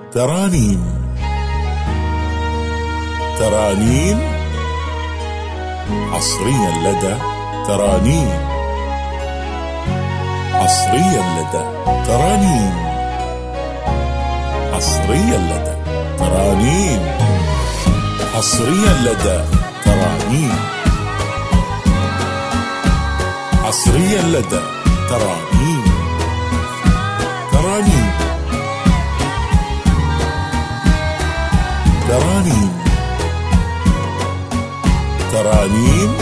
ترانيم. ترانيم حصريا لدى ترانيم. حصريا لدى ترانيم. حصريا لدى ترانيم. حصريا لدى ترانيم. حصريا لدى ترانيم. ترانيم. ترانيم. ترانيم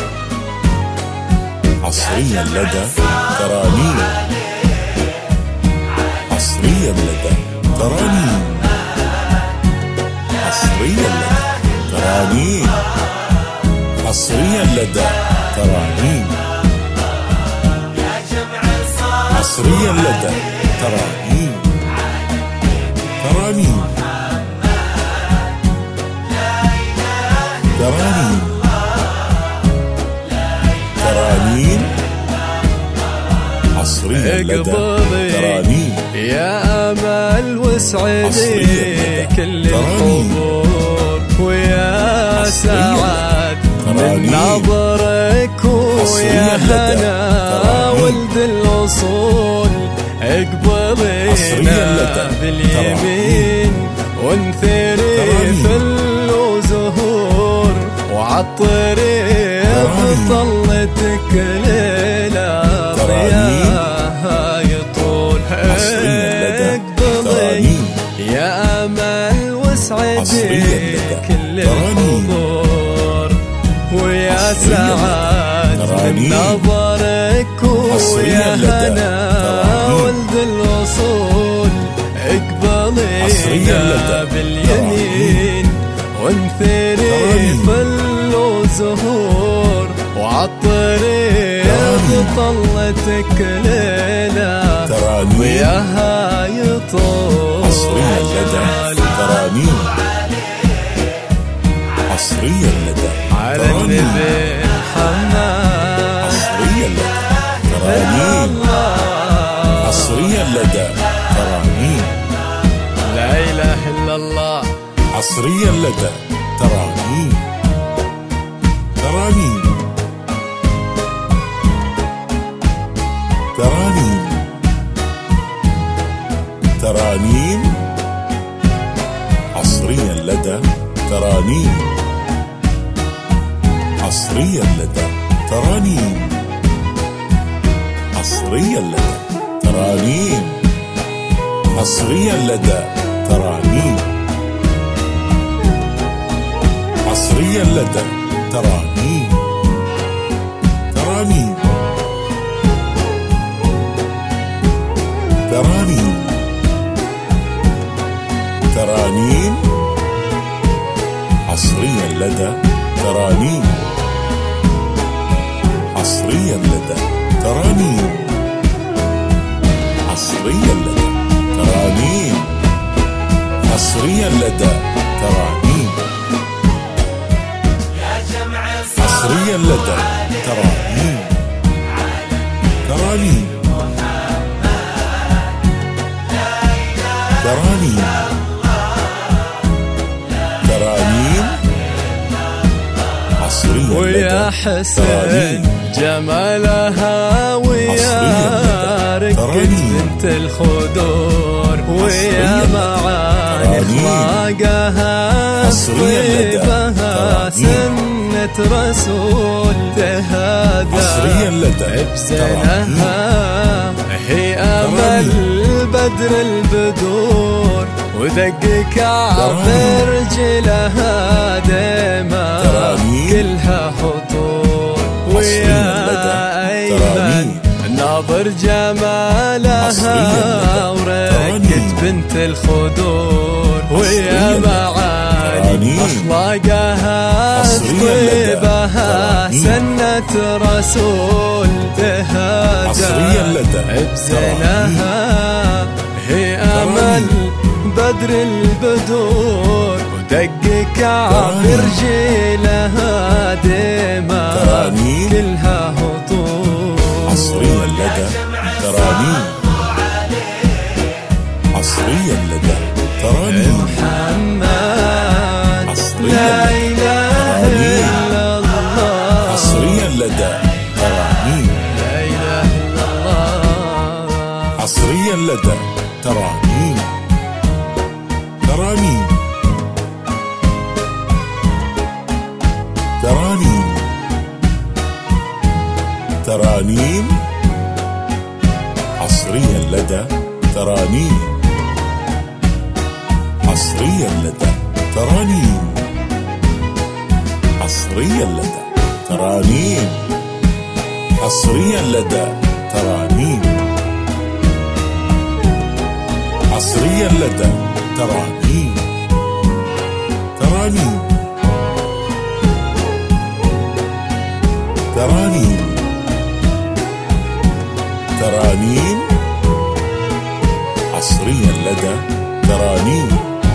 حصريا لدى ترانيم. حصريا لدى ترانيم. حصريا لدى ترانيم. حصريا لدى ترانيم. حصريا لدى ترانيم. ترانيم. ترانيم. ترانيم حصريا لدى ترانيم. يا امل وسعدي كل القبور، ويا سعد من نظرك، ويا هنا ولد الاصول اقبلينا باليمين وانثري فل وزهور، وعالطريق طلتك ليلة ضياها يطول. اقبلي يا امل واسعدي كل الحضور، ويا سعد من نظرك، ويا هنا ولد الاصول اقبلينا باليمين وانثري فل وزهور، وعالطريق طلتك ليلة وياها يطول. حصريا لدى ترانيم. حصريا لدى على النبي محمد. حصريا لدى ترانيم. حصريا لدى ترانيم. لا إله إلا الله. حصريا لدى ترانيم. ترانيم. ترانيم. ترانيم حصريا لدى ترانيم. حصريا لدى ترانيم. حصريا لدى ترانيم. حصريا لدى ترانيم. حصريا لدى ترانيم. ترانيم. ترانيم. ترانيم حصريا لدى ترانيم. حصريا لدى ترانيم. حصريا لدى ترانيم. حصريا لدى ترانيم. حصريا لدى ترانيم. ترانيم. ترانيم. ترانيم حصريا ويا حسن جمالها، ويا رقة بنت الخدور، ويا معاني اخلاقها طيبها سنة رسول تهادى بزينها. هي امل بدر البدور، ودق كعب رجلها ديما كلها خطور، ويا أيمن ناظر جمالها ورقة بنت الخدور، ويا معاني أخلاقها طيبها سنة رسول تهادى بزينها. هي أمل بدر البدور، ودق كعب رجلها ديما كلها هطول. حصريا لدى ترانيم. حصريا لدى ترانيم محمد حصريا لا إله إلا الله حصريا لدى ترانيم لا إله إلا الله حصريا لدى ترانيم ترانيم ترانيم ترانيم حصريا لدى ترانيم حصريا لدى ترانيم حصريا لدى ترانيم حصريا لدى ترانيم حصريا لدى ترانيم ترانيم ترانيم ترانيم حصريا لدى ترانيم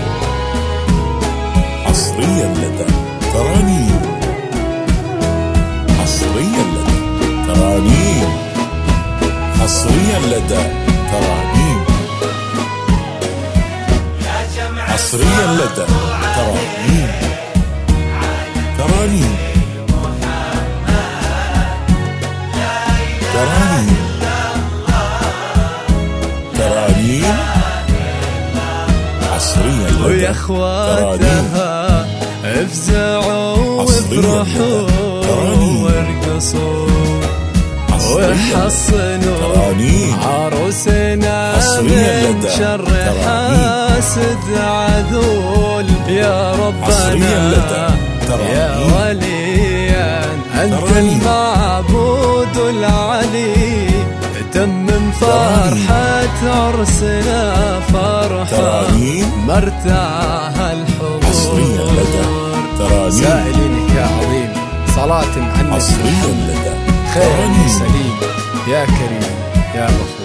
حصريا لدى ترانيم حصريا لدى ترانيم حصريا لدى ترانيم حصريا لدى ترانيم ترانيم ترانيم ترانيم حصريا لدى ويا اخواتها افزعوا وافرحوا وارقصوا وحصنوا عروسنا من شر حاسد عذول يا ربنا يا وليا أنت المعبود العلي تمم فرحة عرسنا فرحة مرتاح الحضور سائلينك يا عظيم صلاة عنك محمد خير سليم يا كريم يا غفور.